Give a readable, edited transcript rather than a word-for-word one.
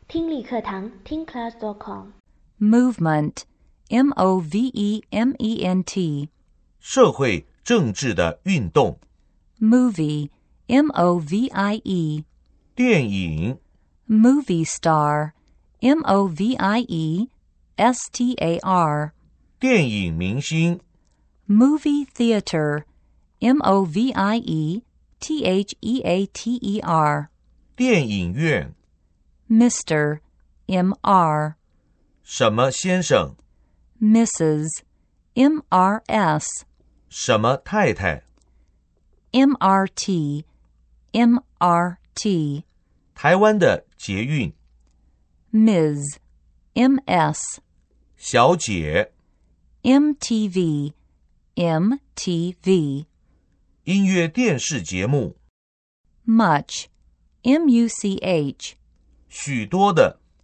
听力课堂听 class.com Movement, M-O-V-E-M-E-N-T. 社会政治的运动。 Movie, M-O-V-I-E. 电影。 Movie star, M-O-V-I-E-S-T-A-R. 电影明星。 Movie theater, M-O-V-I-E-T-H-E-A-T-E-R. 电影院。 Mr, M-R. 什么先生。 Mrs, M-R-S. 什么太太。 M-R-T, M-R-T. 台湾的捷运。 Ms, M-S. 小姐。 MTV, M-T-V. 音乐电视节目。 Much, M-U-C-H. 许多的。